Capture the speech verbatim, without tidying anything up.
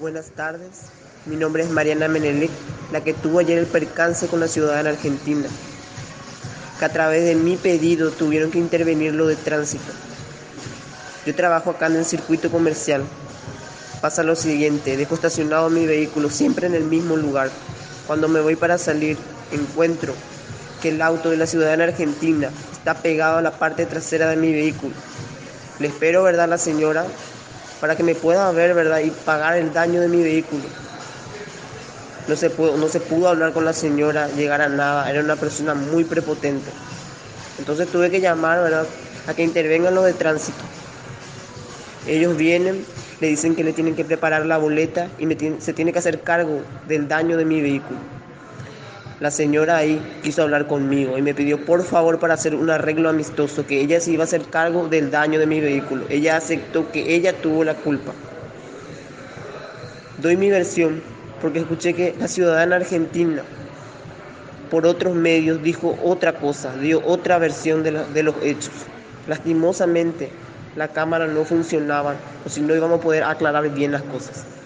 Buenas tardes, mi nombre es Mariana Menelec, la que tuvo ayer el percance con la ciudadana argentina, que a través de mi pedido tuvieron que intervenir lo de tránsito. Yo trabajo acá en el circuito comercial. Pasa lo siguiente, dejo estacionado mi vehículo siempre en el mismo lugar. Cuando me voy para salir, encuentro que el auto de la ciudadana argentina está pegado a la parte trasera de mi vehículo. Le espero, ¿verdad?, a la señora para que me pueda ver, ¿verdad?, y pagar el daño de mi vehículo. No se pudo, no se pudo hablar con la señora, llegar a nada, era una persona muy prepotente. Entonces tuve que llamar, ¿verdad?, a que intervengan los de tránsito. Ellos vienen, le dicen que le tienen que preparar la boleta y me tiene, se tiene que hacer cargo del daño de mi vehículo. La señora ahí quiso hablar conmigo y me pidió por favor para hacer un arreglo amistoso, que ella se iba a hacer cargo del daño de mi vehículo. Ella aceptó que ella tuvo la culpa. Doy mi versión porque escuché que la ciudadana argentina por otros medios dijo otra cosa, dio otra versión de, la, de los hechos. Lastimosamente la cámara no funcionaba, o si no íbamos a poder aclarar bien las cosas.